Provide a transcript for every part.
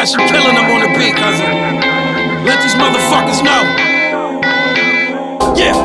West, you killing them on the beat, cousin. Let these motherfuckers know. Yeah.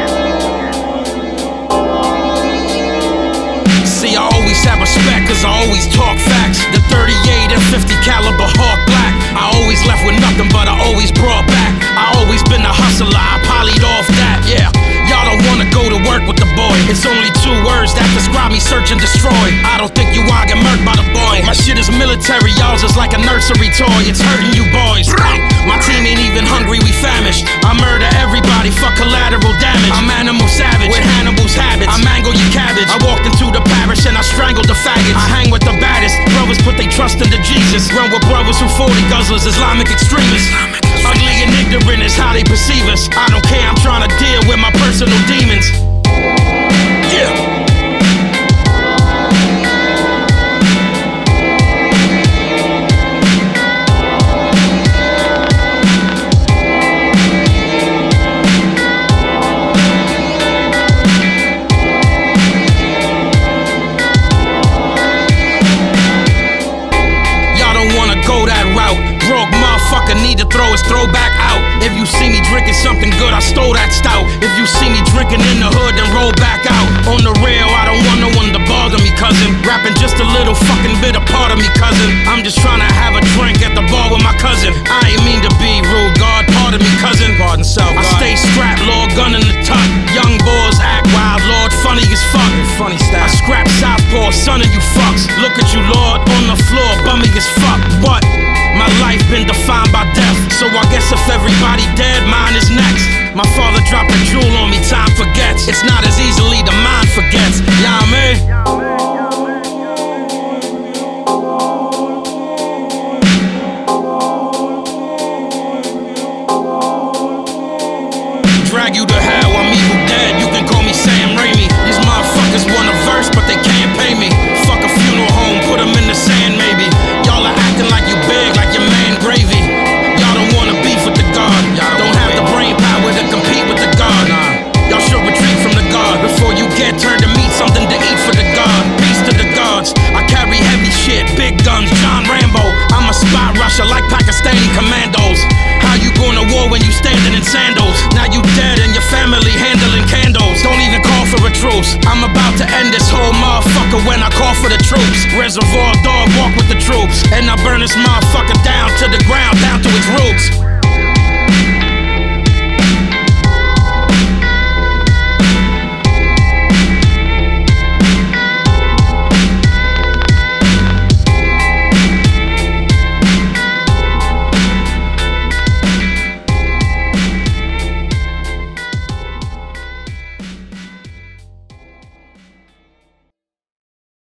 See, I always have respect, cause I always talk facts. The 38 and 50 caliber Hawk Black. I always left with nothing, but I always brought back. I always been a hustler, I polyed off that, yeah. Y'all don't wanna go to work with the boy. It's only 2 words that describe me: search and destroy. I don't think you all get murked by the boy. My shit is military, y'all's is like a nursery toy. It's hurting you boys. My team ain't even hungry, we famished. I murder everybody for collateral damage. I'm animal savage with Hannibal's habits. I mangle your cabbage. I walked into the parish and I strangled the faggots. I hang with the baddest. Brothers put they trust into Jesus. Run with brothers who 40 guzzlers, Islamic extremists. Ugly and ignorant is how they perceive us. I don't care, I'm trying to deal with my personal demons. Yeah. Go that route. Broke motherfucker need to throw his throwback out. If you see me drinking something good, I stole that stout. If you see me drinking in the hood, then roll back out. On the rail, I don't want no one to bother me, cousin. Rapping just a little fucking bit a part of me, cousin. I'm just trying to have a drink at the bar with my cousin. I ain't mean to be rude, God, pardon me, cousin. Pardon self, God. I stay strapped, Lord, gun in the tuck. Young boys act wild, Lord, funny as fuck. Funny style. I scrap southpaw, son of you fucks. Look at you, Lord, on the floor, bummy as fuck. What? My life been defined by death, so I guess if everybody dead, mine is next. My father dropped a jewel on me, time forgets. It's not as easily the mind forgets. Yeah, man. Drag you to hell, I'm evil dead. You can call me Sam Raimi. These motherfuckers want a verse, but they can't pay me. Fuck a funeral home, put them in the sand maybe. Y'all are acting like you big, like your man Gravy. Y'all don't wanna beef with the God. Y'all don't have the brain power to compete with the God. Y'all should retreat from the God before you get turned to meat, something to eat for the God. Peace to the gods. I carry heavy shit, big guns, John Rambo. I'm a spot rusher like Pakistani commandos. How you going to war when you standing in sandals? Now you dead and your family handling candles. Don't even call for a truce. I'm about to end this whole motherfucker when I call for the troops. Reservoir dog, walk with the troops. And I burn this motherfucker down to the ground, down to its roots.